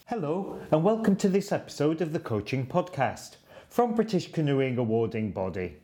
Hello, and welcome to this episode of the Coaching Podcast from British Canoeing Awarding Body.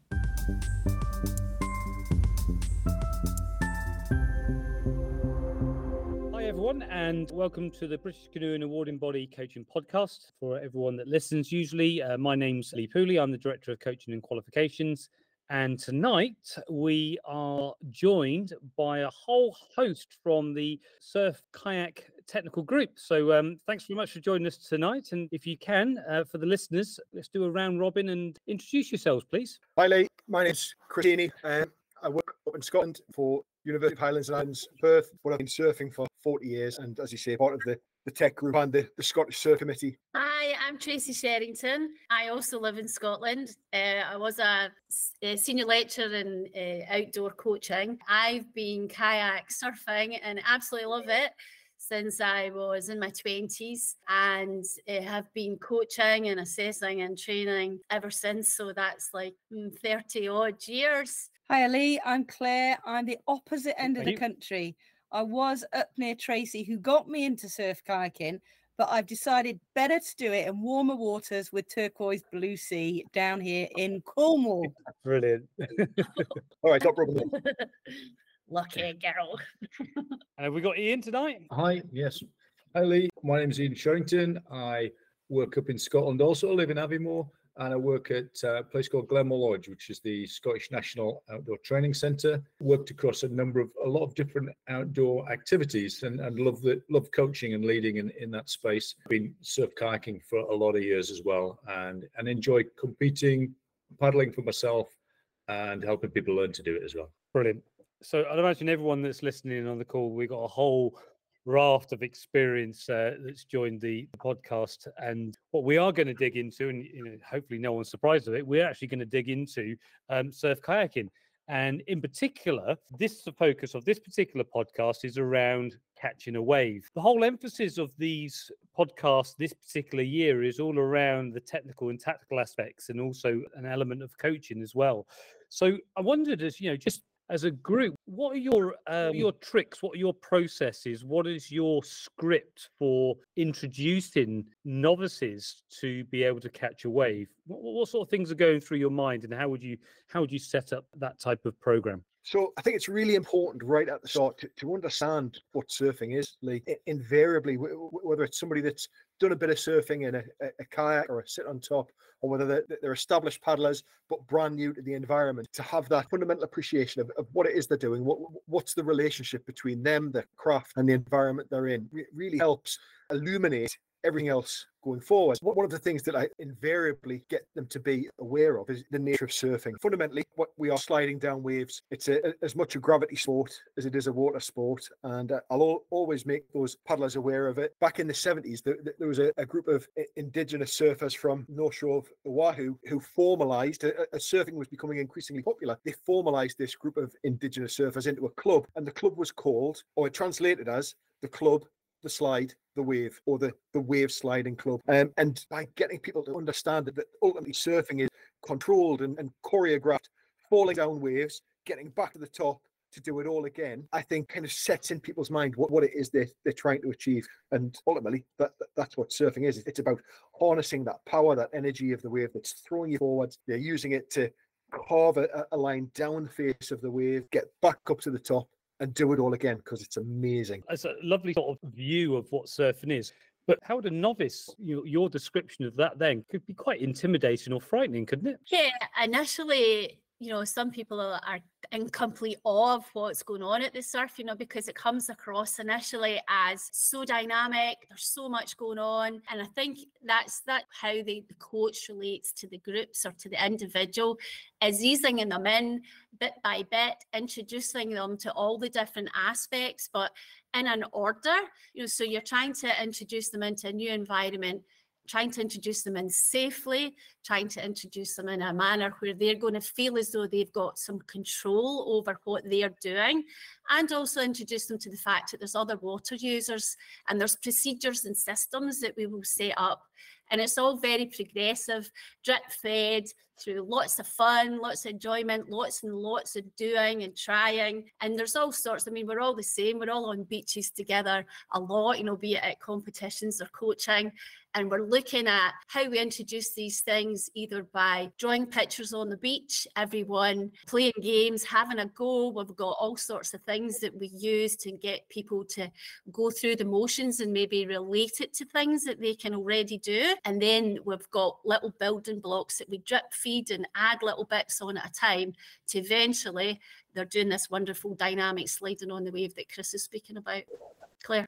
Hi everyone, and welcome to the British Canoeing Awarding Body Coaching Podcast. For everyone that listens, usually, my name's Lee Pooley. I'm the Director of Coaching and Qualifications. And tonight we are joined by a whole host from the Surf Kayak Technical Group. So thanks very much for joining us tonight. And if you can, for the listeners, let's do a round robin and introduce yourselves, please. Hi Lee, my name's Chris Heaney. I work up in Scotland for University of Highlands and Islands, Perth, but I've been surfing for 40 years and, as you say, part of the tech group and the Scottish Surf Committee. Hi, I'm Tracy Sherrington. I also live in Scotland. I was a senior lecturer in outdoor coaching. I've been kayak surfing and absolutely love it since I was in my 20s, and have been coaching and assessing and training ever since. So that's like 30 odd years. Hi, Lee. I'm Claire. I'm the opposite end of the country. I was up near Tracy, who got me into surf kayaking, but I've decided better to do it in warmer waters with turquoise blue sea down here in Cornwall. Brilliant. All right, top Robin. Lucky girl. And have we got Ian tonight? Hi, yes. Hi, Lee. My name is Ian Sherrington. I work up in Scotland also. I live in Aviemore, and I work at a place called Glenmore Lodge, which is the Scottish National Outdoor Training Centre. Worked across a lot of different outdoor activities and love coaching and leading in that space. Been surf kayaking for a lot of years as well, and enjoy competing, paddling for myself, and helping people learn to do it as well. Brilliant. So I'd imagine everyone that's listening on the call, we've got a whole raft of experience that's joined the podcast, and what we are going to dig into, and hopefully no one's surprised with it, we're actually going to dig into surf kayaking, and in particular, the focus of this particular podcast is around catching a wave. The whole emphasis of these podcasts this particular year is all around the technical and tactical aspects, and also an element of coaching as well. So I wondered, as a group, what are your tricks? What are your processes? What is your script for introducing novices to be able to catch a wave? What sort of things are going through your mind, and how would you set up that type of program? So I think it's really important right at the start to understand what surfing is. Like, invariably, whether it's somebody that's done a bit of surfing in a kayak or a sit on top, or whether they're established paddlers but brand new to the environment, to have that fundamental appreciation of what it is they're doing, what's the relationship between them, the craft, and the environment they're in, really helps illuminate everything else going forward. One of the things that I invariably get them to be aware of is the nature of surfing. Fundamentally, what we are sliding down waves. It's as much a gravity sport as it is a water sport, and I'll always make those paddlers aware of it. Back in the 70s, there was a group of indigenous surfers from North Shore of Oahu who formalised, as surfing was becoming increasingly popular, they formalised this group of indigenous surfers into a club, and the club was called, or it translated as, the Club, the Slide, the Wave, or the Wave Sliding Club. And by getting people to understand that ultimately surfing is controlled and choreographed, falling down waves, getting back to the top to do it all again, I think kind of sets in people's mind what it is they're trying to achieve. And ultimately, that's what surfing is. It's about harnessing that power, that energy of the wave that's throwing you forwards. They're using it to carve a line down the face of the wave, get back up to the top, and do it all again, because it's amazing. It's a lovely sort of view of what surfing is. But how would a novice, your description of that then could be quite intimidating or frightening, couldn't it? Yeah, initially, some people are in complete awe of what's going on at the surf, because it comes across initially as so dynamic. There's so much going on. And I think that's how the coach relates to the groups or to the individual, is easing them in bit by bit, introducing them to all the different aspects, but in an order. So you're trying to introduce them into a new environment, trying to introduce them in safely, trying to introduce them in a manner where they're going to feel as though they've got some control over what they're doing, and also introduce them to the fact that there's other water users and there's procedures and systems that we will set up And it's all very progressive, drip fed through lots of fun, lots of enjoyment, lots and lots of doing and trying. And there's all sorts. I mean, we're all the same. We're all on beaches together a lot, be it at competitions or coaching. And we're looking at how we introduce these things, either by drawing pictures on the beach, everyone playing games, having a go. We've got all sorts of things that we use to get people to go through the motions and maybe relate it to things that they can already do. And then we've got little building blocks that we drip feed and add little bits on at a time to eventually they're doing this wonderful dynamic sliding on the wave that Chris is speaking about. Claire.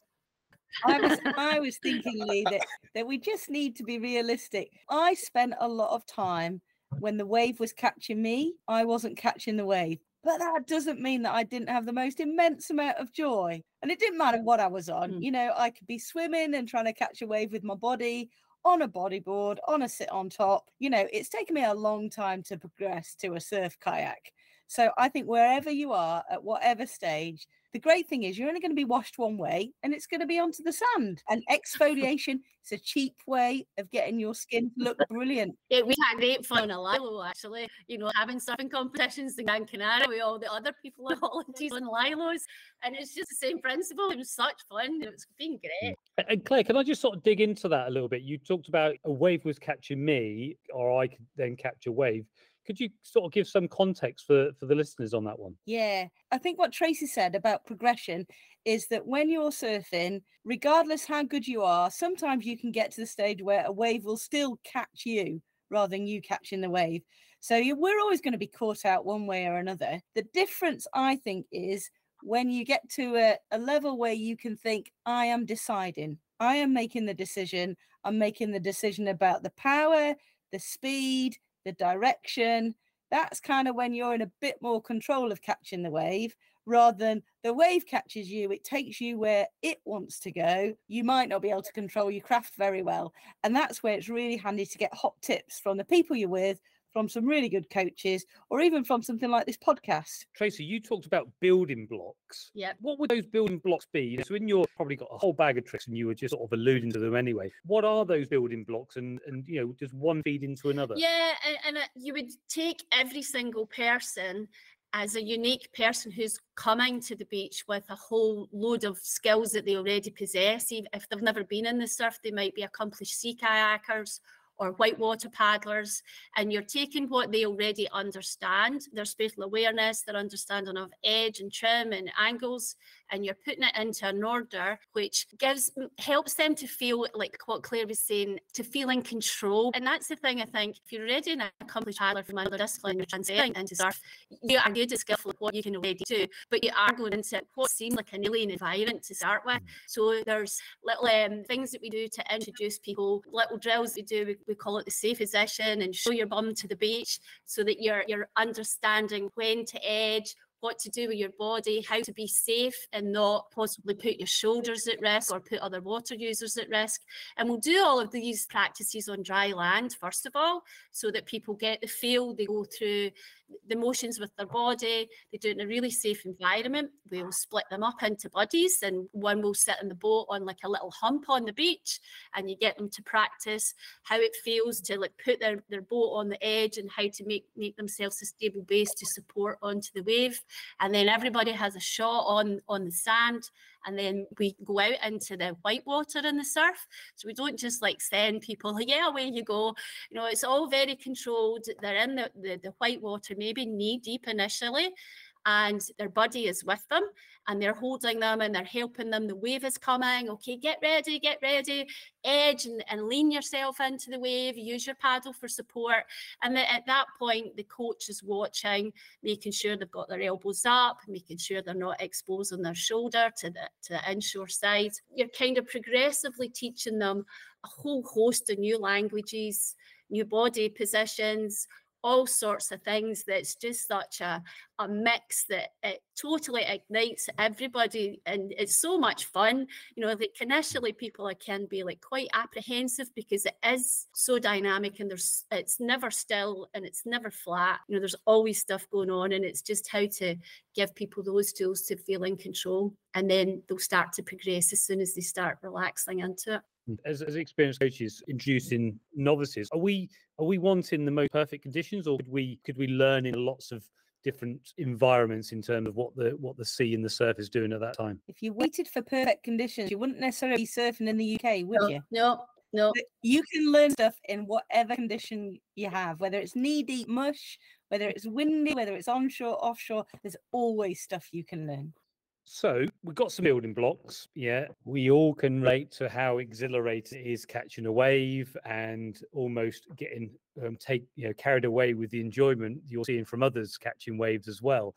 I was thinking, Lee, that we just need to be realistic. I spent a lot of time when the wave was catching me. I wasn't catching the wave. But that doesn't mean that I didn't have the most immense amount of joy. And it didn't matter what I was on. I could be swimming and trying to catch a wave with my body, on a bodyboard, on a sit on top. It's taken me a long time to progress to a surf kayak. So I think wherever you are, at whatever stage, the great thing is you're only going to be washed one way and it's going to be onto the sand. And exfoliation is a cheap way of getting your skin to look brilliant. Yeah, we had great fun in Lilo, actually. Having surfing competitions in Gran Canaria with all the other people on holidays on Lilos. And it's just the same principle. It was such fun. It's been great. And Claire, can I just sort of dig into that a little bit? You talked about a wave was catching me, or I could then catch a wave. Could you sort of give some context for the listeners on that one? Yeah, I think what Tracy said about progression is that when you're surfing, regardless how good you are, sometimes you can get to the stage where a wave will still catch you rather than you catching the wave. So we're always going to be caught out one way or another. The difference, I think, is when you get to a level where you can think, I am deciding, I am making the decision, I'm making the decision about the power, the speed, the direction. That's kind of when you're in a bit more control of catching the wave, rather than the wave catches you, it takes you where it wants to go. You might not be able to control your craft very well. And that's where it's really handy to get hot tips from the people you're with, from some really good coaches, or even from something like this podcast. Tracy, you talked about building blocks. Yeah. What would those building blocks be? So when you've probably got a whole bag of tricks and you were just sort of alluding to them anyway, what are those building blocks, and does one feed into another? Yeah, and you would take every single person as a unique person who's coming to the beach with a whole load of skills that they already possess. Even if they've never been in the surf, they might be accomplished sea kayakers or whitewater paddlers, and you're taking what they already understand, their spatial awareness, their understanding of edge and trim and angles, and you're putting it into an order which helps them to feel, like what Claire was saying, to feel in control. And that's the thing, I think, if you're already an accomplished paddler from another discipline, you're transitioning into surf, you are good and skillful at what you can already do, but you are going into what seems like an alien environment to start with. So there's little things that we do to introduce people, little drills we do. We call it the safe position, and show your bum to the beach, so that you're understanding when to edge, what to do with your body, how to be safe and not possibly put your shoulders at risk or put other water users at risk. And we'll do all of these practices on dry land, first of all, so that people get the feel, they go through the motions with their body, they do it in a really safe environment. We'll split them up into buddies, and one will sit in the boat on like a little hump on the beach, and you get them to practice how it feels to like put their boat on the edge and how to make themselves a stable base to support onto the wave. And then everybody has a shot on the sand, and then we go out into the whitewater in the surf. So we don't just like send people, yeah, away you go. It's all very controlled. They're in the whitewater, maybe knee deep initially, and their buddy is with them, and they're holding them and they're helping them. The wave is coming. Okay, get ready, edge and lean yourself into the wave, use your paddle for support. And then at that point, the coach is watching, making sure they've got their elbows up, making sure they're not exposing their shoulder to the inshore side. You're kind of progressively teaching them a whole host of new languages, new body positions, all sorts of things. That's just such a mix that it totally ignites everybody, and it's so much fun. That initially people can be like quite apprehensive, because it is so dynamic, and it's never still and it's never flat. There's always stuff going on, and it's just how to give people those tools to feel in control, and then they'll start to progress as soon as they start relaxing into it. As experienced coaches introducing novices, are we wanting the most perfect conditions, or could we learn in lots of different environments in terms of what the sea and the surf is doing at that time? If you waited for perfect conditions, you wouldn't necessarily be surfing in the UK, would you? No. But you can learn stuff in whatever condition you have, whether it's knee-deep mush, whether it's windy, whether it's onshore, offshore. There's always stuff you can learn. So we've got some building blocks. Yeah, we all can relate to how exhilarating it is catching a wave and almost getting carried away with the enjoyment you're seeing from others catching waves as well.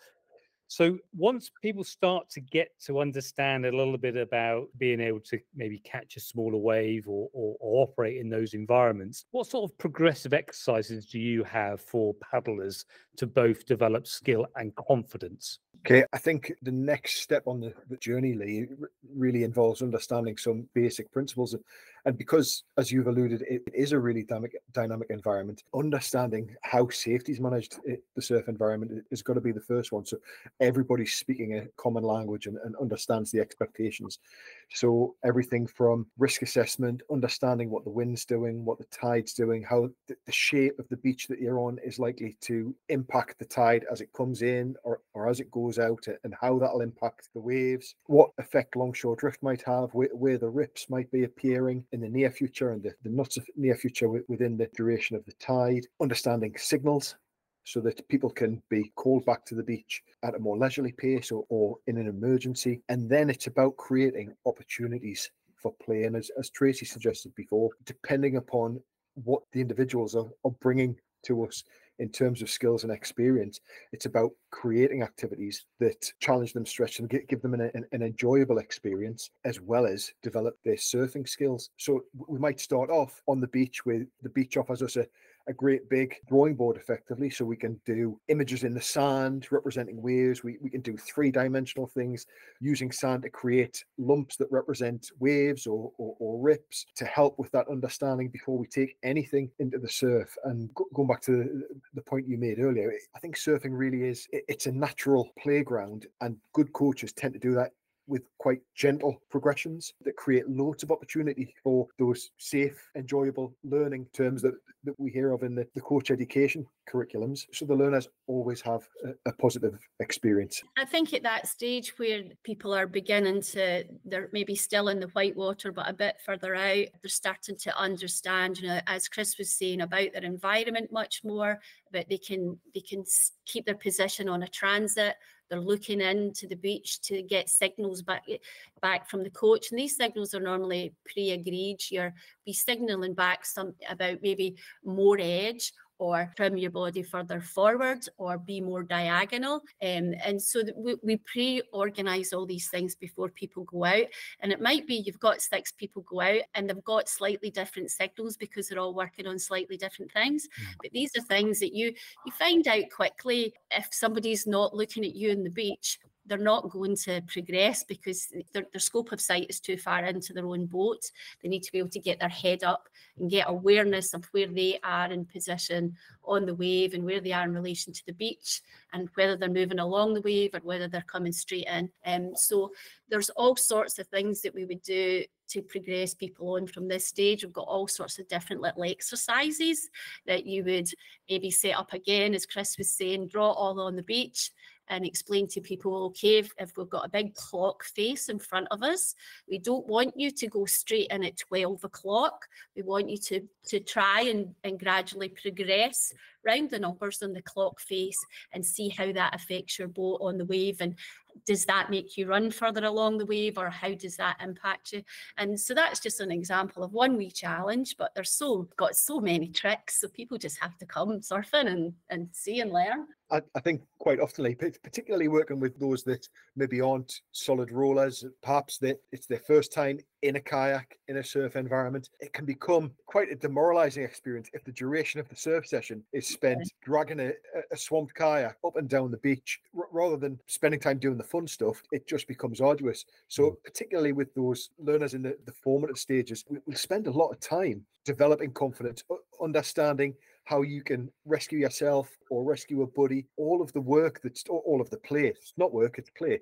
So once people start to get to understand a little bit about being able to maybe catch a smaller wave or operate in those environments, what sort of progressive exercises do you have for paddlers to both develop skill and confidence? Okay, I think the next step on the journey, Lee, really involves understanding some basic principles. And because, as you've alluded, it is a really dynamic environment, understanding how safety is managed in the surf environment is going to be the first one. So everybody's speaking a common language and understands the expectations. So everything from risk assessment, understanding what the wind's doing, what the tide's doing, how the shape of the beach that you're on is likely to impact the tide as it comes in or as it goes out, and how that'll impact the waves, what effect longshore drift might have, where the rips might be appearing in the near future and the not so near future within the duration of the tide, understanding signals so that people can be called back to the beach at a more leisurely pace or in an emergency. And then it's about creating opportunities for play. And as Tracy suggested before, depending upon what the individuals are bringing to us in terms of skills and experience, it's about creating activities that challenge them, stretch them, give them an enjoyable experience, as well as develop their surfing skills. So we might start off on the beach with the beach offers us a great big drawing board effectively, so we can do images in the sand representing waves. We can do three-dimensional things using sand to create lumps that represent waves or rips to help with that understanding before we take anything into the surf. And going back to the point you made earlier, I think surfing really is, it's a natural playground, and good coaches tend to do that with quite gentle progressions that create loads of opportunity for those safe, enjoyable learning terms that we hear of in the coach education curriculums. So the learners always have a positive experience. I think at that stage where people are beginning to, they're maybe still in the whitewater, but a bit further out, they're starting to understand, as Chris was saying, about their environment much more, but they can keep their position on a transit. They're looking into the beach to get signals back from the coach. And these signals are normally pre-agreed. You'll be signalling back about maybe more edge, or trim your body further forward, or be more diagonal. And so we pre-organise all these things before people go out. And it might be you've got 6 people go out and they've got slightly different signals because they're all working on slightly different things. But these are things that you find out quickly. If somebody's not looking at you on the beach, they're not going to progress because their scope of sight is too far into their own boat. They need to be able to get their head up and get awareness of where they are in position on the wave and where they are in relation to the beach, and whether they're moving along the wave or whether they're coming straight in. So there's all sorts of things that we would do to progress people on from this stage. We've got all sorts of different little exercises that you would maybe set up again, as Chris was saying, draw all on the beach and explain to people, okay, if we've got a big clock face in front of us, we don't want you to go straight in at 12 o'clock. We want you to try and gradually progress round the numbers on the clock face and see how that affects your boat on the wave. And does that make you run further along the wave, or how does that impact you? And so that's just an example of one wee challenge, but there's got so many tricks, so people just have to come surfing and see and learn. I think quite often, particularly working with those that maybe aren't solid rollers, perhaps that it's their first time in a kayak in a surf environment, it can become quite a demoralizing experience if the duration of the surf session is spent dragging a swamped kayak up and down the beach rather than spending time doing the fun stuff. It just becomes arduous. So particularly with those learners in the formative stages, we'll spend a lot of time developing confidence, understanding how you can rescue yourself or rescue a buddy, all of the work all of the play. It's not work, it's play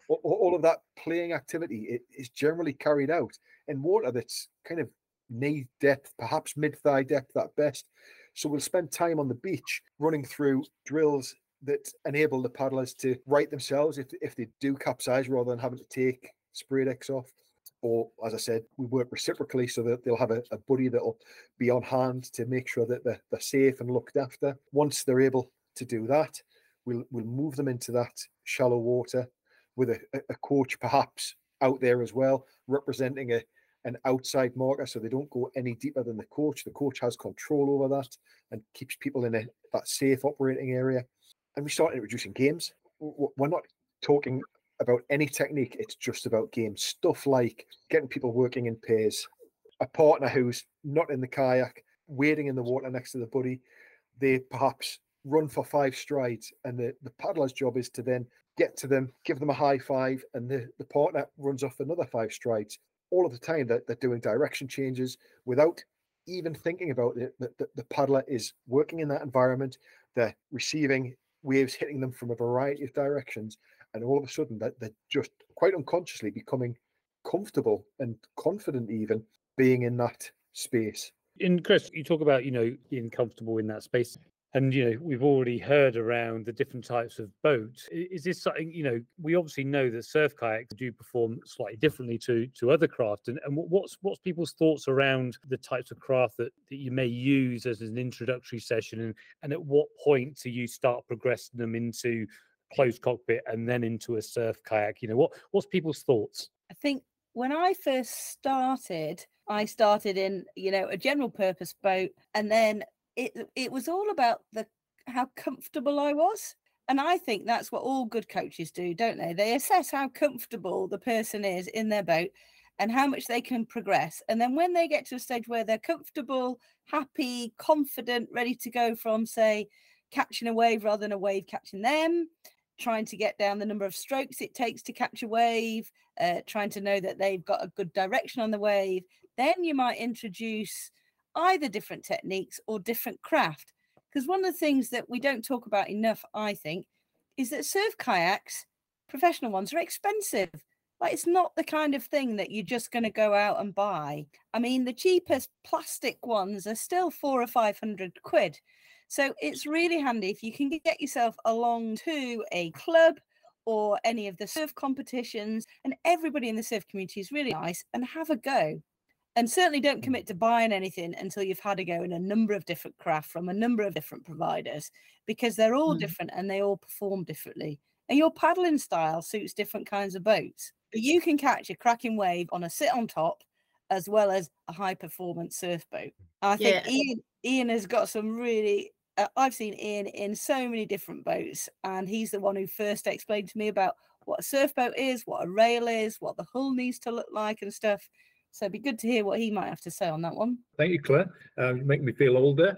all of that playing activity is generally carried out in water that's kind of knee depth, perhaps mid-thigh depth at best. So we'll spend time on the beach running through drills that enable the paddlers to right themselves if they do capsize, rather than having to take spray decks off. Or, as I said, we work reciprocally so that they'll have a buddy that'll be on hand to make sure that they're safe and looked after. Once they're able to do that, we'll move them into that shallow water with a coach perhaps out there as well, representing an outside marker, so they don't go any deeper than the coach. The coach has control over that and keeps people in that safe operating area. And we start introducing games. We're not talking about any technique, it's just about games. Stuff like getting people working in pairs, a partner who's not in the kayak, wading in the water next to the buddy. They perhaps run for 5 strides, and the paddler's job is to then get to them, give them a high five, and the partner runs off another 5 strides. All of the time that they're doing direction changes without even thinking about it. The paddler is working in that environment. They're receiving waves hitting them from a variety of directions, and all of a sudden that they're just quite unconsciously becoming comfortable and confident even being in that space. And Chris, you talk about, being comfortable in that space. And, we've already heard around the different types of boats. Is this something, we obviously know that surf kayaks do perform slightly differently to other craft. And what's people's thoughts around the types of craft that you may use as an introductory session? And at what point do you start progressing them into closed cockpit and then into a surf kayak? What's people's thoughts? I think when I first started, I started in, a general purpose boat, and then it was all about how comfortable I was. And I think that's what all good coaches do, don't they? They assess how comfortable the person is in their boat and how much they can progress. And then when they get to a stage where they're comfortable, happy, confident, ready to go from, say, catching a wave rather than a wave catching them, trying to get down the number of strokes it takes to catch a wave, trying to know that they've got a good direction on the wave, then you might introduce either different techniques or different craft. Because one of the things that we don't talk about enough, I think, is that surf kayaks, professional ones, are expensive. Like, it's not the kind of thing that you're just going to go out and buy. I mean, the cheapest plastic ones are still 400 or 500 quid. So it's really handy if you can get yourself along to a club or any of the surf competitions, and everybody in the surf community is really nice, and have a go. And certainly don't commit to buying anything until you've had a go in a number of different craft from a number of different providers, because they're all different and they all perform differently. And your paddling style suits different kinds of boats. But you can catch a cracking wave on a sit on top as well as a high performance surf boat. I think Ian has got some really, I've seen Ian in so many different boats, and he's the one who first explained to me about what a surf boat is, what a rail is, what the hull needs to look like and stuff. So it'd be good to hear what he might have to say on that one. Thank you, Claire. You make me feel older.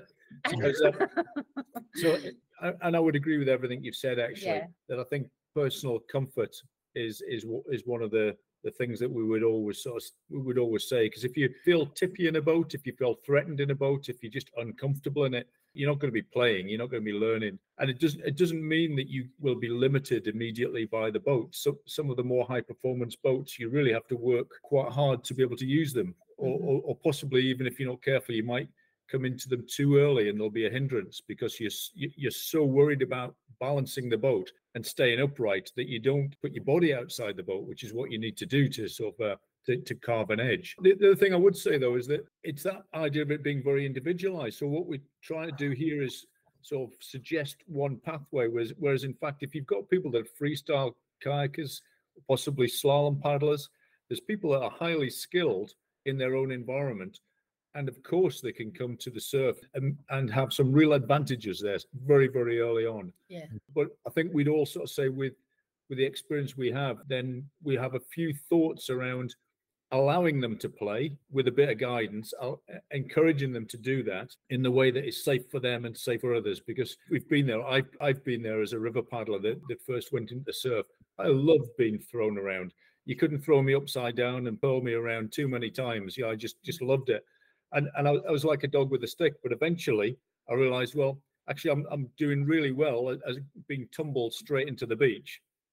And I would agree with everything you've said, actually, that I think personal comfort is one of the things that we would always say, because if you feel tippy in a boat, if you feel threatened in a boat, if you're just uncomfortable in it, you're not going to be playing, you're not going to be learning. And it doesn't mean that you will be limited immediately by the boat. So some of the more high performance boats, you really have to work quite hard to be able to use them, or possibly, even if you're not careful, you might come into them too early and there'll be a hindrance because you're so worried about balancing the boat and staying upright that you don't put your body outside the boat, which is what you need to do to sort of to carve an edge. The other thing I would say, though, is that it's that idea of it being very individualized. So what we're trying to do here is sort of suggest one pathway, whereas in fact, if you've got people that are freestyle kayakers, possibly slalom paddlers, there's people that are highly skilled in their own environment. And of course, they can come to the surf and have some real advantages there very, very early on. Yeah. But I think we'd all sort of say with the experience we have, then we have a few thoughts around allowing them to play with a bit of guidance, encouraging them to do that in the way that is safe for them and safe for others. Because we've been there. I've been there as a river paddler that first went into the surf. I loved being thrown around. You couldn't throw me upside down and pull me around too many times. Yeah, I just loved it. And I was like a dog with a stick. But eventually I realized, well, actually, I'm doing really well as being tumbled straight into the beach.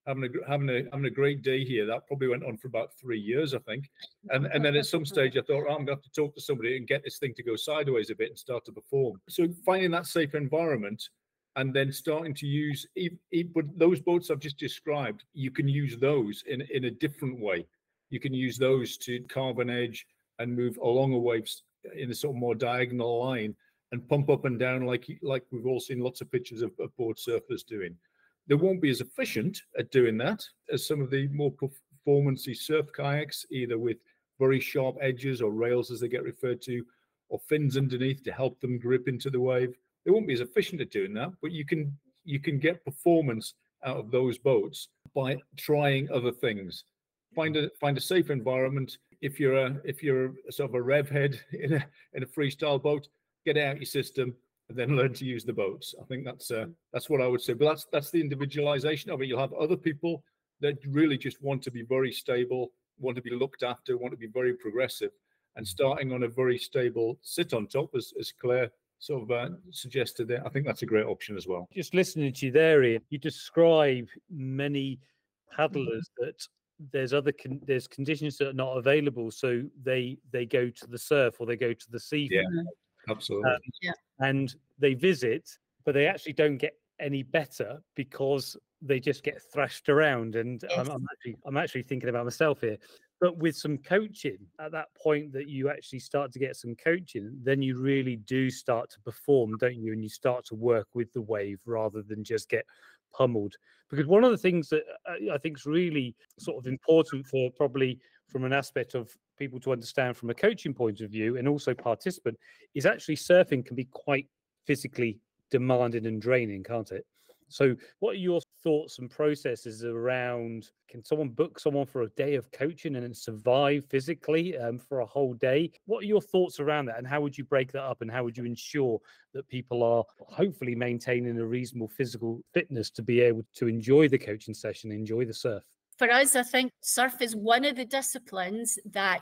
having a great day here. That probably went on for about 3 years, I think. And then at some stage, I thought, I'm going to have to talk to somebody and get this thing to go sideways a bit and start to perform. So finding that safe environment and then starting to use, but those boats I've just described, you can use those in a different way. You can use those to carve an edge and move along a wave in a sort of more diagonal line and pump up and down like we've all seen lots of pictures of board surfers doing. They won't be as efficient at doing that as some of the more performance-y surf kayaks, either with very sharp edges or rails as they get referred to, or fins underneath to help them grip into the wave. They won't be as efficient at doing that, but you can get performance out of those boats by trying other things. Find a safe environment. If you're a sort of a rev head in a freestyle boat, get out your system and then learn to use the boats. I think that's what I would say. But that's the individualization of it. You'll have other people that really just want to be very stable, want to be looked after, want to be very progressive, and starting on a very stable sit on top, as Claire sort of suggested there. I think that's a great option as well. Just listening to you there, Ian, you describe many paddlers that there's conditions that are not available, so they go to the surf or they go to the sea. Yeah, absolutely. And they visit, but they actually don't get any better because they just get thrashed around. And Yes. I'm actually thinking about myself here. But with some coaching, at that point that you actually start to get some coaching, then you really do start to perform, don't you? And you start to work with the wave rather than just get pummeled. Because one of the things that I think is really sort of important for probably from an aspect of people to understand from a coaching point of view and also participant is actually surfing can be quite physically demanding and draining, can't it? So what are your thoughts and processes around, can someone book someone for a day of coaching and then survive physically for a whole day? What are your thoughts around that, and how would you break that up, and how would you ensure that people are hopefully maintaining a reasonable physical fitness to be able to enjoy the coaching session, enjoy the surf? For us, I think surf is one of the disciplines that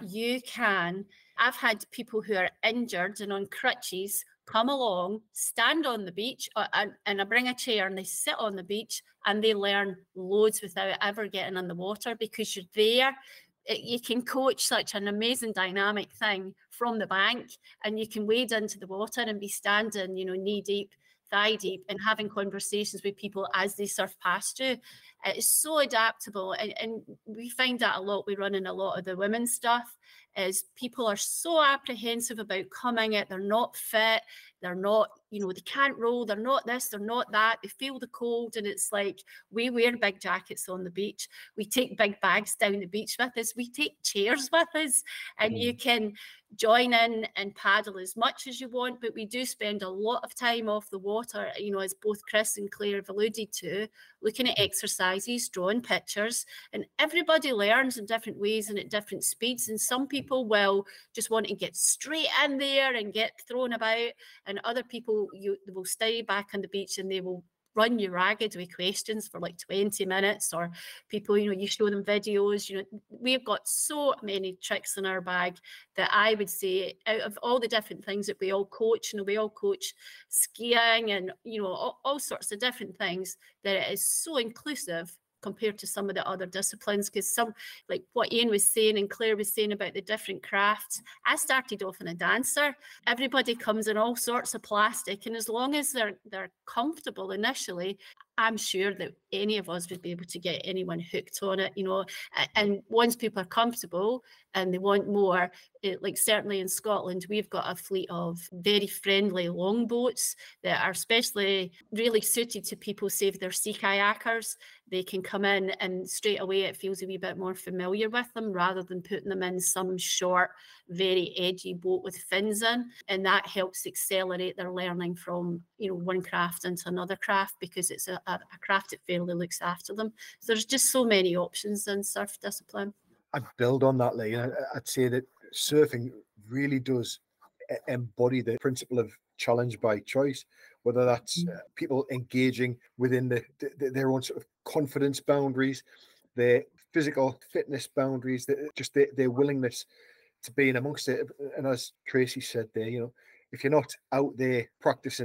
I've had people who are injured and on crutches come along, stand on the beach, and I bring a chair and they sit on the beach and they learn loads without ever getting in the water, because you're there. You can coach such an amazing dynamic thing from the bank, and you can wade into the water and be standing, knee deep, thigh deep, and having conversations with people as they surf past you. It's so adaptable, and we find that a lot. We run in a lot of the women's stuff, is people are so apprehensive about coming it. They're not fit. They're not, they can't roll. They're not this, they're not that. They feel the cold. And it's like, we wear big jackets on the beach. We take big bags down the beach with us. We take chairs with us, and you can join in and paddle as much as you want. But we do spend a lot of time off the water, as both Chris and Claire have alluded to, looking at exercises, drawing pictures, and everybody learns in different ways and at different speeds. And some people will just want to get straight in there and get thrown about, and other people they will stay back on the beach and they will run you ragged with questions for like 20 minutes, or people, you show them videos. We've got so many tricks in our bag that I would say, out of all the different things that we all coach, we all coach skiing and all sorts of different things, that it is so inclusive compared to some of the other disciplines. Because some, like what Ian was saying and Claire was saying about the different crafts, I started off in a dancer. Everybody comes in all sorts of plastic, and as long as they're comfortable initially, I'm sure that any of us would be able to get anyone hooked on it, and once people are comfortable and they want more, like certainly in Scotland, we've got a fleet of very friendly longboats that are especially really suited to people, say if they're sea kayakers. They can come in and straight away it feels a wee bit more familiar with them, rather than putting them in some short, very edgy boat with fins in. And that helps accelerate their learning from, one craft into another craft, because it's a craft that fairly looks after them. So there's just so many options in surf discipline. I'd build on that, Lee. I'd say that surfing really does embody the principle of challenge by choice, whether that's people engaging within their own sort of confidence boundaries, their physical fitness boundaries, their willingness to be in amongst it. And as Tracy said there, if you're not out there practicing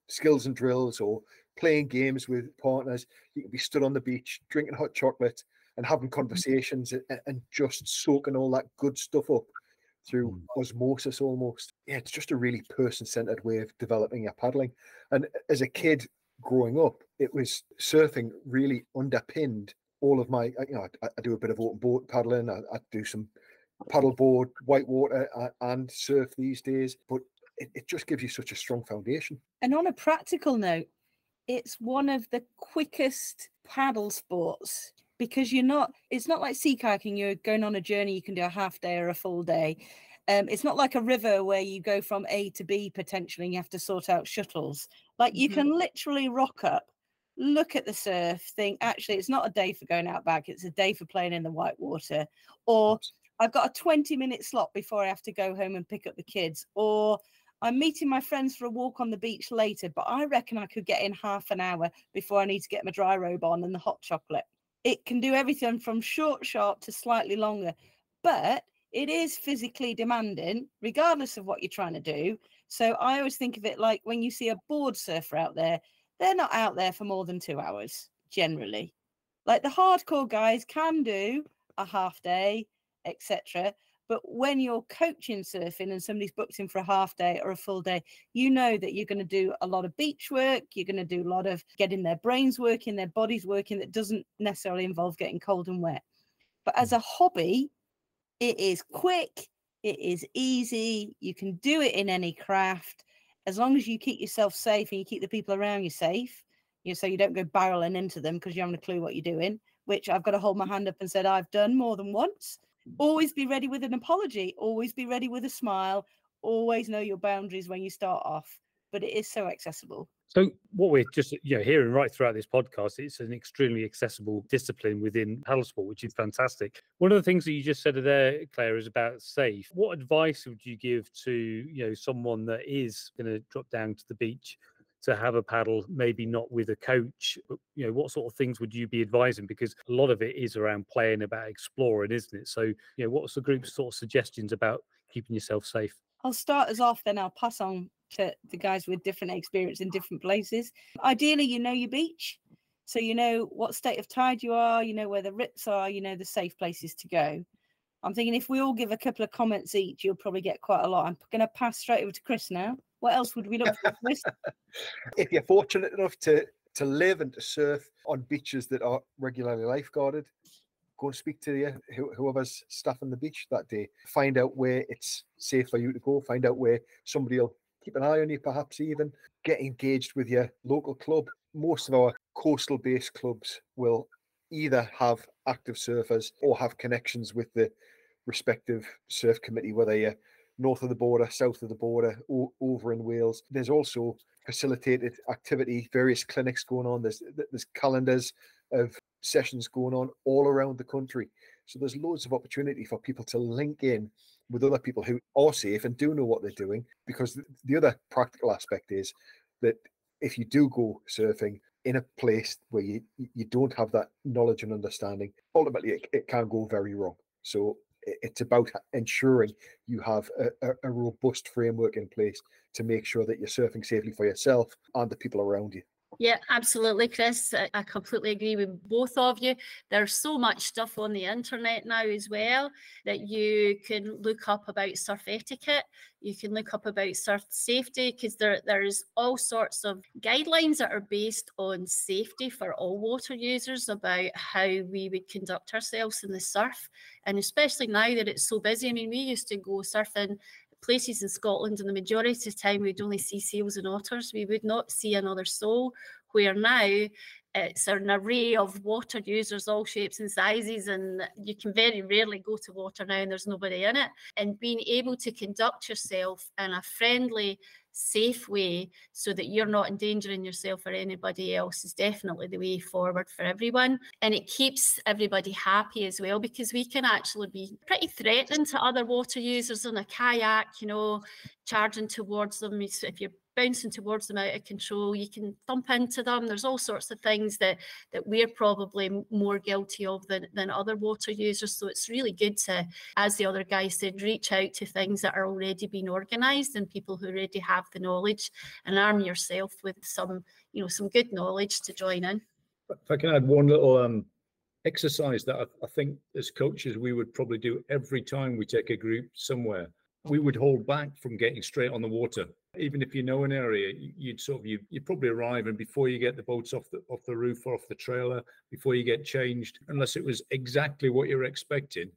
skills and drills or playing games with partners. You can be stood on the beach, drinking hot chocolate and having conversations and just soaking all that good stuff up through osmosis almost. Yeah, it's just a really person-centered way of developing your paddling. And as a kid growing up, it was surfing really underpinned all of my, I do a bit of open boat paddling. I do some paddleboard, whitewater and surf these days, but it just gives you such a strong foundation. And on a practical note, it's one of the quickest paddle sports because it's not like sea kayaking. You're going on a journey, you can do a half day or a full day. It's not like a river where you go from A to B potentially and you have to sort out shuttles. Like you can literally rock up, look at the surf, think, actually, it's not a day for going out back. It's a day for playing in the whitewater. Or I've got a 20-minute slot before I have to go home and pick up the kids. Or I'm meeting my friends for a walk on the beach later, but I reckon I could get in half an hour before I need to get my dry robe on and the hot chocolate. It can do everything from short, sharp to slightly longer, but it is physically demanding, regardless of what you're trying to do. So I always think of it like when you see a board surfer out there, they're not out there for more than 2 hours, generally. Like the hardcore guys can do a half day, etc. But when you're coaching surfing and somebody's booked in for a half day or a full day, you know that you're going to do a lot of beach work. You're going to do a lot of getting their brains working, their bodies working. That doesn't necessarily involve getting cold and wet. But as a hobby, it is quick. It is easy. You can do it in any craft as long as you keep yourself safe and you keep the people around you safe. So you don't go barreling into them because you haven't a clue what you're doing, which I've got to hold my hand up and said I've done more than once. Always be ready with an apology. Always be ready with a smile. Always know your boundaries when you start off. But it is so accessible. So what we're just hearing right throughout this podcast, it's an extremely accessible discipline within paddle sport, which is fantastic. One of the things that you just said there, Claire, is about safe. What advice would you give to someone that is going to drop down to the beach to have a paddle, maybe not with a coach, but what sort of things would you be advising? Because a lot of it is around playing, about exploring, isn't it? So, what's the group's sort of suggestions about keeping yourself safe? I'll start us off, then I'll pass on to the guys with different experience in different places. Ideally, you know your beach. So you know what state of tide you are, you know where the rips are, you know the safe places to go. I'm thinking if we all give a couple of comments each, you'll probably get quite a lot. I'm going to pass straight over to Chris now. What else would we look for, Chris? If you're fortunate enough to live and to surf on beaches that are regularly lifeguarded, go and speak to whoever's staffing the beach that day. Find out where it's safe for you to go. Find out where somebody will keep an eye on you, perhaps even. Get engaged with your local club. Most of our coastal-based clubs will either have active surfers or have connections with the respective surf committee, whether you're north of the border, south of the border, over in Wales. There's also facilitated activity, various clinics going on. There's calendars of sessions going on all around the country. So there's loads of opportunity for people to link in with other people who are safe and do know what they're doing. Because the other practical aspect is that if you do go surfing in a place where you don't have that knowledge and understanding, ultimately it can go very wrong. So it's about ensuring you have a robust framework in place to make sure that you're surfing safely for yourself and the people around you. Yeah, absolutely, Chris. I completely agree with both of you. There's so much stuff on the internet now as well that you can look up about surf etiquette. You can look up about surf safety, because there's all sorts of guidelines that are based on safety for all water users about how we would conduct ourselves in the surf. And especially now that it's so busy. I mean, we used to go surfing places in Scotland, and the majority of the time we'd only see seals and otters. We would not see another soul, where now it's an array of water users, all shapes and sizes, and you can very rarely go to water now and there's nobody in it. And being able to conduct yourself in a friendly, safe way so that you're not endangering yourself or anybody else is definitely the way forward for everyone. And it keeps everybody happy as well, because we can actually be pretty threatening to other water users in a kayak, charging towards them. If you're bouncing towards them out of control. You can thump into them. There's all sorts of things that we're probably more guilty of than other water users. So it's really good to, as the other guy said, reach out to things that are already being organised and people who already have the knowledge, and arm yourself with some good knowledge to join in. If I can add one little exercise that I think as coaches we would probably do every time we take a group somewhere. We would hold back from getting straight on the water. Even if you know an area, you'd probably arrive, and before you get the boats off the roof or off the trailer, before you get changed, unless it was exactly what you're expecting,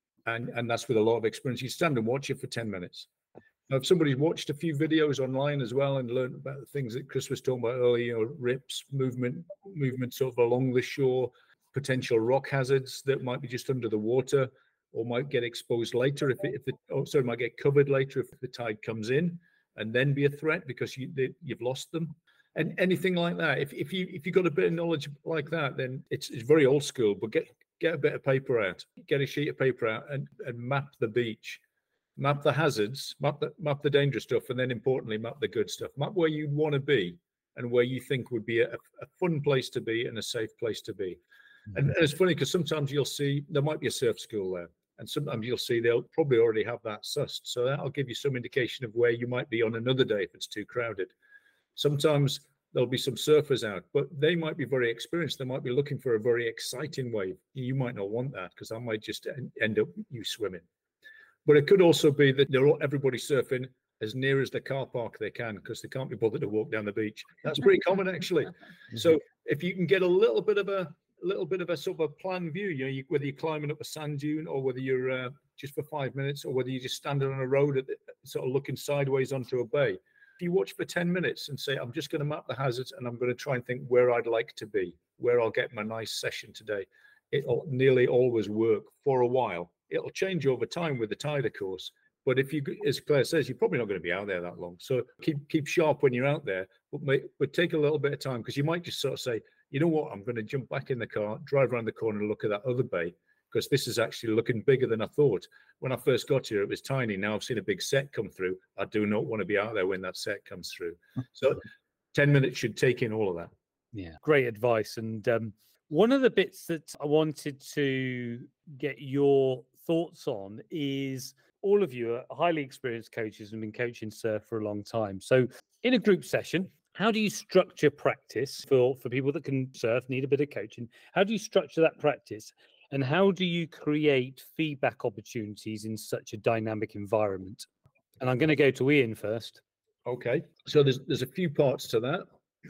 and that's with a lot of experience, you stand and watch it for 10 minutes. Now, if somebody's watched a few videos online as well and learned about the things that Chris was talking about earlier, rips, movement sort of along the shore, potential rock hazards that might be just under the water or might get exposed later might get covered later if the tide comes in, and then be a threat because you've lost them. And anything like that, if you got a bit of knowledge like that, then it's very old school, but get a bit of paper out, get a sheet of paper out and map the beach, map the hazards, map the dangerous stuff, and then importantly map the good stuff, map where you'd want to be and where you think would be a fun place to be and a safe place to be. And it's funny because sometimes you'll see there might be a surf school there, and sometimes you'll see they'll probably already have that sussed. So that'll give you some indication of where you might be on another day if it's too crowded. Sometimes there'll be some surfers out, but they might be very experienced. They might be looking for a very exciting wave. You might not want that because that might just end up you swimming. But it could also be that everybody's surfing as near as the car park they can because they can't be bothered to walk down the beach. That's pretty common actually. So if you can get a little bit of a sort of a plan view, whether you're climbing up a sand dune or whether you're just for 5 minutes or whether you're just standing on a road sort of looking sideways onto a bay. If you watch for 10 minutes and say, I'm just going to map the hazards and I'm going to try and think where I'd like to be, where I'll get my nice session today, it'll nearly always work for a while. It'll change over time with the tide, of course. But if you, as Claire says, you're probably not going to be out there that long. So keep sharp when you're out there, but take a little bit of time because you might just sort of say, you know what, I'm going to jump back in the car, drive around the corner and look at that other bay because this is actually looking bigger than I thought. When I first got here, it was tiny. Now I've seen a big set come through. I do not want to be out there when that set comes through. So 10 minutes should take in all of that. Yeah, great advice. And one of the bits that I wanted to get your thoughts on is all of you are highly experienced coaches and been coaching surf for a long time. So in a group session, how do you structure practice for people that can surf, need a bit of coaching? How do you structure that practice? And how do you create feedback opportunities in such a dynamic environment? And I'm going to go to Ian first. Okay. So there's a few parts to that.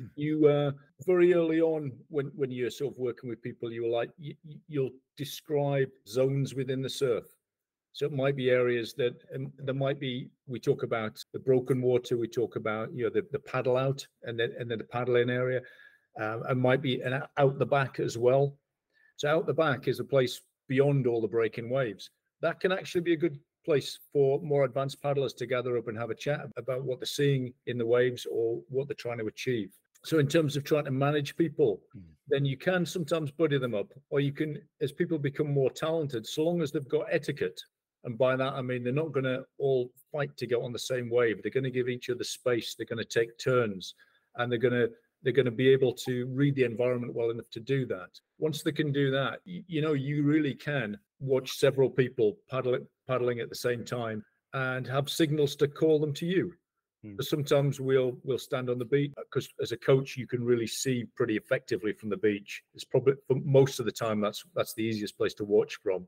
You very early on when you're sort of working with people, you'll describe zones within the surf. So it might be areas that there might be, we talk about the broken water, we talk about, the paddle out and then the paddle in area, and might be an out the back as well. So out the back is a place beyond all the breaking waves. That can actually be a good place for more advanced paddlers to gather up and have a chat about what they're seeing in the waves or what they're trying to achieve. So in terms of trying to manage people, then you can sometimes buddy them up, or you can, as people become more talented, so long as they've got etiquette. And by that, I mean, they're not going to all fight to get on the same wave. They're going to give each other space. They're going to take turns, and they're going to be able to read the environment well enough to do that. Once they can do that, you really can watch several people paddling at the same time and have signals to call them to you. Sometimes we'll stand on the beach because as a coach, you can really see pretty effectively from the beach. It's probably for most of the time that's the easiest place to watch from.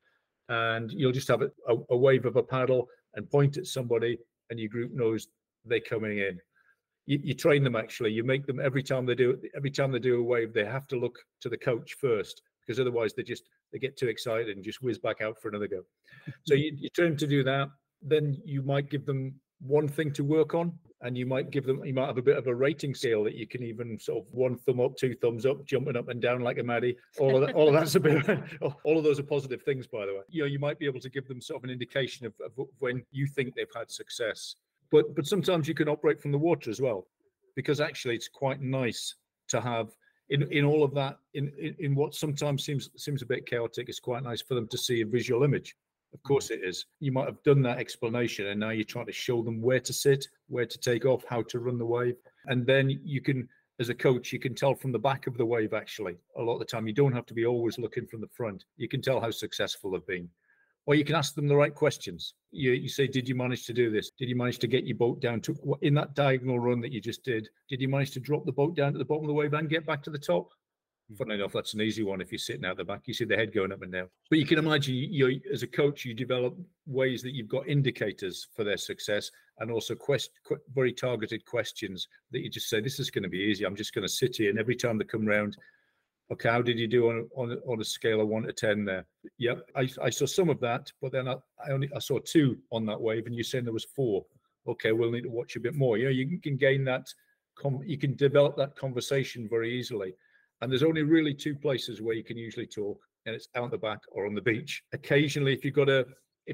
And you'll just have a wave of a paddle and point at somebody, and your group knows they're coming in. You train them actually. You make them every time they do a wave, they have to look to the coach first because otherwise they get too excited and just whiz back out for another go. So you train them to do that. Then you might give them one thing to work on, and you might have a bit of a rating scale that you can even sort of 1 thumb up, 2 thumbs up, jumping up and down like a Maddie. All of that's a bit. All of those are positive things, by the way. You might be able to give them sort of an indication of when you think they've had success. But sometimes you can operate from the water as well, because actually it's quite nice to have in all of that in what sometimes seems a bit chaotic. It's quite nice for them to see a visual image Of course it is. You might have done that explanation and now you're trying to show them where to sit, where to take off, how to run the wave. And then you can, as a coach, you can tell from the back of the wave, actually. A lot of the time, you don't have to be always looking from the front. You can tell how successful they've been. Or you can ask them the right questions. You say, did you manage to do this? Did you manage to get your boat down to, in that diagonal run that you just did you manage to drop the boat down to the bottom of the wave and get back to the top? Funnily enough, that's an easy one. If you're sitting out the back, you see the head going up and down. But you can imagine, you as a coach, you develop ways that you've got indicators for their success, and also very targeted questions that you just say, this is going to be easy. I'm just going to sit here, and every time they come round, okay, how did you do on a scale of 1 to 10 there? Yep, I saw some of that, but then I saw 2 on that wave, and you're saying there was 4. Okay, we'll need to watch a bit more. You can gain that, you can develop that conversation very easily. And there's only really 2 places where you can usually talk, and it's out the back or on the beach. Occasionally, if you've got a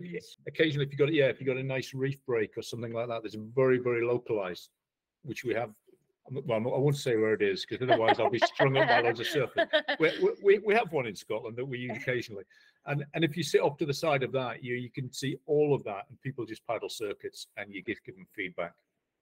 nice reef break or something like that, that's very, very localized, which we have. Well, I won't say where it is, because otherwise I'll be strung up by loads of surfing. We have one in Scotland that we use occasionally, and if you sit up to the side of that, you can see all of that, and people just paddle circuits, and you give them feedback.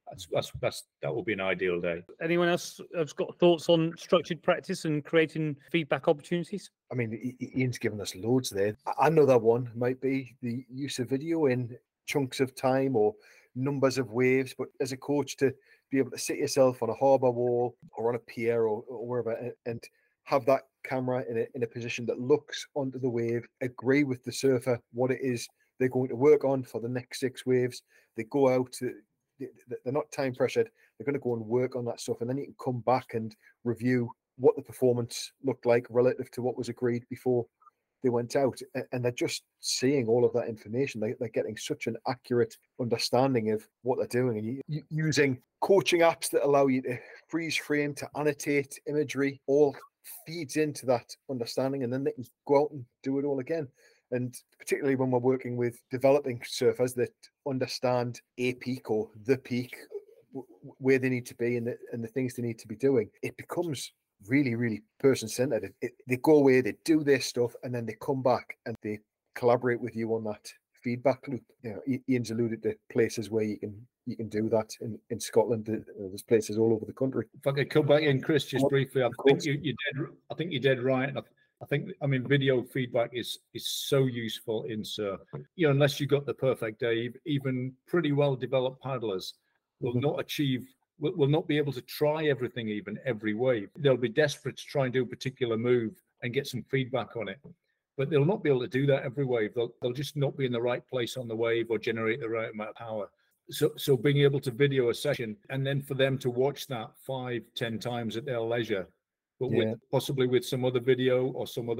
That will be an ideal day. Anyone else has got thoughts on structured practice and creating feedback opportunities? I mean, Ian's given us loads there. Another one might be the use of video in chunks of time or numbers of waves. But as a coach, to be able to sit yourself on a harbour wall or on a pier or wherever and have that camera in a position that looks onto the wave, agree with the surfer what it is they're going to work on for the next 6 waves. They go out, they're not time pressured. They're going to go and work on that stuff, and then you can come back and review what the performance looked like relative to what was agreed before they went out. And they're just seeing all of that information. They're getting such an accurate understanding of what they're doing, and you using coaching apps that allow you to freeze frame, to annotate imagery, all feeds into that understanding, and then they can go out and do it all again. And particularly when we're working with developing surfers that understand a peak or the peak, where they need to be and the things they need to be doing, it becomes really, really person-centered. They go away, they do their stuff, and then they come back and they collaborate with you on that feedback loop. Ian's alluded to places where you can do that in Scotland. There's places all over the country. If I could come back in, Chris, just briefly, I think you're dead right. And I mean, video feedback is so useful in surf. Unless you got the perfect day, even pretty well developed paddlers will not be able to try everything, even every wave. They'll be desperate to try and do a particular move and get some feedback on it, but they'll not be able to do that every wave. They'll just not be in the right place on the wave or generate the right amount of power. So being able to video a session and then for them to watch that 5-10 times at their leisure, but possibly with some other video or some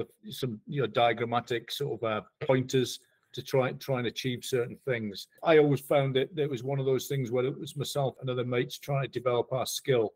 diagrammatic sort of pointers to try and achieve certain things. I always found that there was one of those things where it was myself and other mates trying to develop our skill.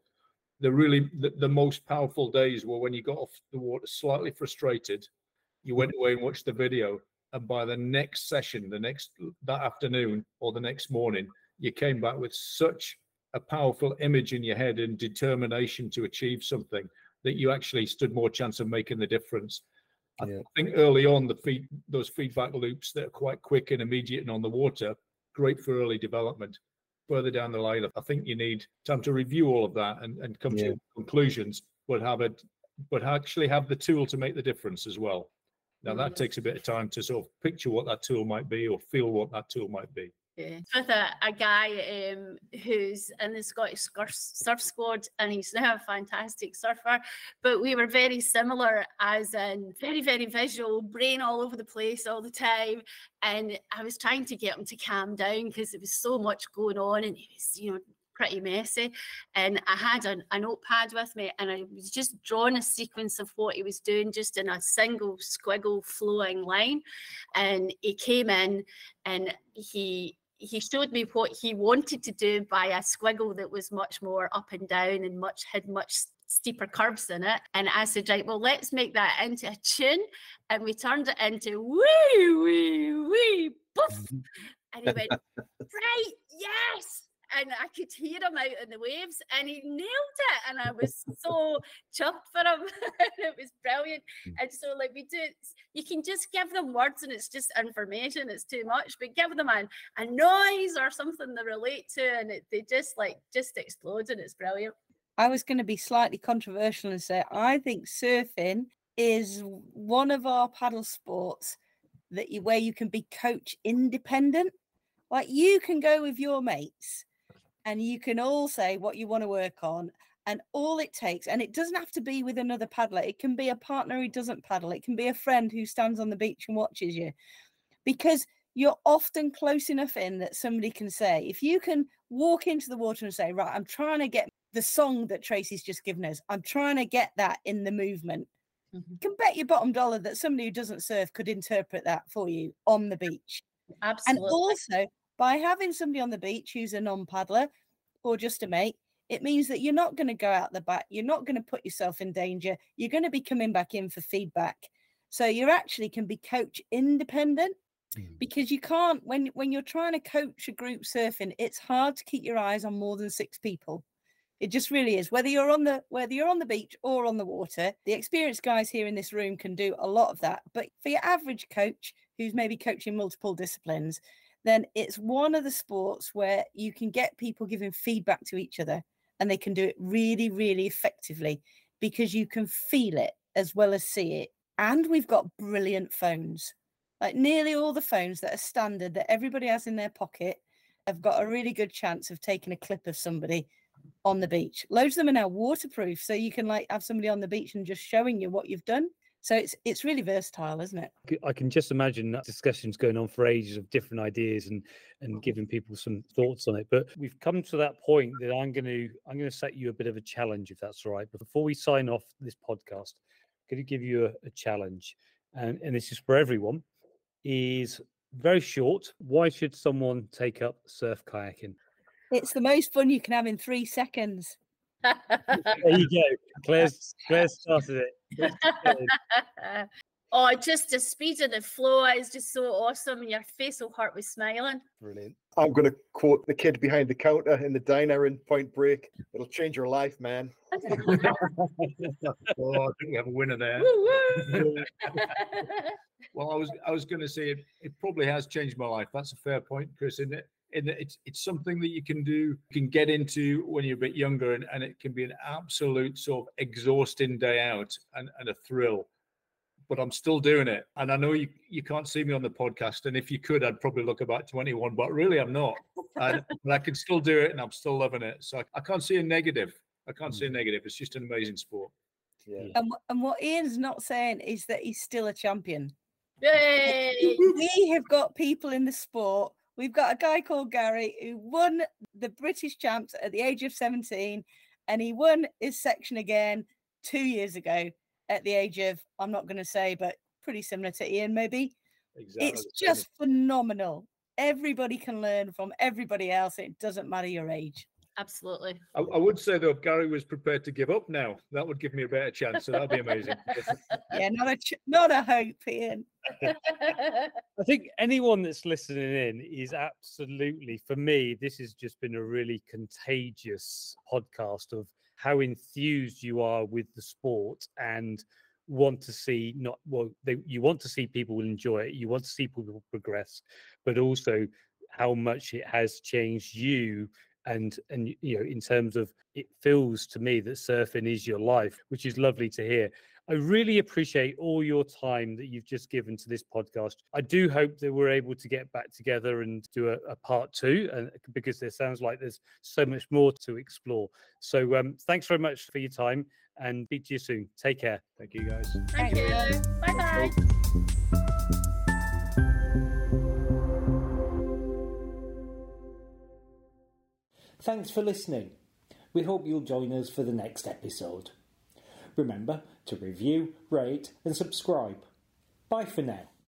The most powerful days were when you got off the water slightly frustrated, you went away and watched the video, and by the next session, that afternoon or the next morning, you came back with such a powerful image in your head and determination to achieve something that you actually stood more chance of making the difference. I think early on, those feedback loops that are quite quick and immediate and on the water, great for early development. Further down the line, I think you need time to review all of that and come to conclusions, but actually have the tool to make the difference as well. Now that takes a bit of time to sort of picture what that tool might be or feel what that tool might be. Yeah. With a guy who's in the Scottish Surf Squad, and he's now a fantastic surfer, but we were very similar, as in very, very visual, brain all over the place all the time, and I was trying to get him to calm down because there was so much going on and he was, pretty messy, and I had a notepad with me and I was just drawing a sequence of what he was doing just in a single squiggle flowing line, and he came in and he showed me what he wanted to do by a squiggle that was much more up and down and had much steeper curves in it. And I said, right, well, let's make that into a tune. And we turned it into wee, wee, wee, poof. And he went, right, yes. and I could hear him out in the waves, and he nailed it, and I was so chuffed for him. It was brilliant. And so, like, we do, you can just give them words, and it's just information, it's too much, but give them a noise or something they relate to, and they just explode, and it's brilliant. I was going to be slightly controversial and say I think surfing is one of our paddle sports where you can be coach independent. Like, you can go with your mates and you can all say what you want to work on, and all it takes, and it doesn't have to be with another paddler. It can be a partner who doesn't paddle. It can be a friend who stands on the beach and watches you, because you're often close enough in that somebody can say, if you can walk into the water and say, right, I'm trying to get the song that Tracy's just given us, I'm trying to get that in the movement. You can bet your bottom dollar that somebody who doesn't surf could interpret that for you on the beach. Absolutely. And also, by having somebody on the beach who's a non-paddler or just a mate, it means that you're not going to go out the back. You're not going to put yourself in danger. You're going to be coming back in for feedback. So you actually can be coach independent, because you can't, when you're trying to coach a group surfing, it's hard to keep your eyes on more than 6 people. It just really is. Whether you're on the beach or on the water, the experienced guys here in this room can do a lot of that. But for your average coach who's maybe coaching multiple disciplines, then it's one of the sports where you can get people giving feedback to each other, and they can do it really, really effectively, because you can feel it as well as see it. And we've got brilliant phones. Like, nearly all the phones that are standard that everybody has in their pocket have got a really good chance of taking a clip of somebody on the beach. Loads of them are now waterproof, so you can like have somebody on the beach and just showing you what you've done. So it's really versatile, isn't it? I can just imagine that discussions going on for ages of different ideas and giving people some thoughts on it. But we've come to that point that I'm going to set you a bit of a challenge, if that's all right. But before we sign off this podcast, I'm going to give you a challenge, and this is for everyone. Is very short. Why should someone take up surf kayaking? It's the most fun you can have in 3 seconds. There you go. Claire started it. Oh, just the speed of the flow is just so awesome, and your face will hurt with smiling. Brilliant. I'm going to quote the kid behind the counter in the diner in Point Break. It'll change your life, man. Oh, I think we have a winner there. Well, I was going to say it probably has changed my life. That's a fair point, Chris, isn't it? It's something that you can get into when you're a bit younger, and it can be an absolute sort of exhausting day out and a thrill. But I'm still doing it. And I know you can't see me on the podcast. And if you could, I'd probably look about 21, but really I'm not. But I can still do it, and I'm still loving it. So I can't see a negative. It's just an amazing sport. Yeah. And what Ian's not saying is that he's still a champion. Yay! We have got people in the sport. We've got a guy called Gary who won the British champs at the age of 17, and he won his section again 2 years ago at the age of, I'm not going to say, but pretty similar to Ian, maybe. Exactly. It's just phenomenal. Everybody can learn from everybody else. It doesn't matter your age. Absolutely. I would say, though, if Gary was prepared to give up now, that would give me a better chance. So that'd be amazing. Yeah, not a hope, Ian. I think anyone that's listening in is absolutely, for me, this has just been a really contagious podcast of how enthused you are with the sport and want to see you want to see people enjoy it, you want to see people progress, but also how much it has changed you. And you know, in terms of, it feels to me that surfing is your life, which is lovely to hear. I really appreciate all your time that you've just given to this podcast. I do hope that we're able to get back together and do a part 2, and because there sounds like there's so much more to explore. So thanks very much for your time, and speak to you soon. Take care. Thank you, guys. Thank you. Bye-bye. Thanks for listening. We hope you'll join us for the next episode. Remember to review, rate and subscribe. Bye for now.